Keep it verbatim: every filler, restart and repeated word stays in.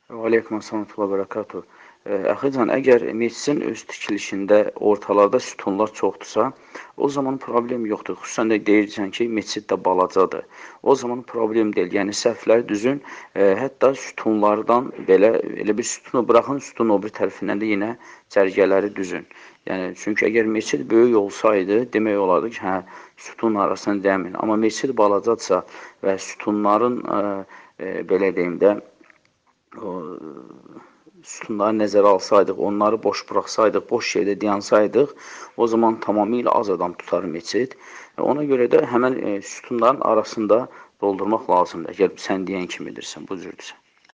Və aleykum əssalam və bərəkatuhu. Əxican, əgər meçisin öz tikilişində ortalarda sütunlar çoxdursa, o zaman problem yoxdur. Xüsusən də deyirsən ki, meçid də balacadır. O zaman problem deyil. Yəni səhvləri düzün, ə, hətta sütunlardan belə elə bir sütunu buraxın, sütunun o bir tərəfindən də yenə cərgələri düzün. Yəni çünki əgər meçid böyük olsaydı, demək olardı ki, hə, sütun arasına dəmin. Amma meçid balacadırsa və sütunların ə, ə, belə deyim də o sütunları nəzərə alsaydıq, onları boş buraxsaydıq, boş yerdə dayansaydıq, o zaman tamamilə az adam tutar meçid. Ona görə də həmən sütunların arasında doldurmaq lazımdır, əgər sən deyən kimidirsən, bu cürdürsə.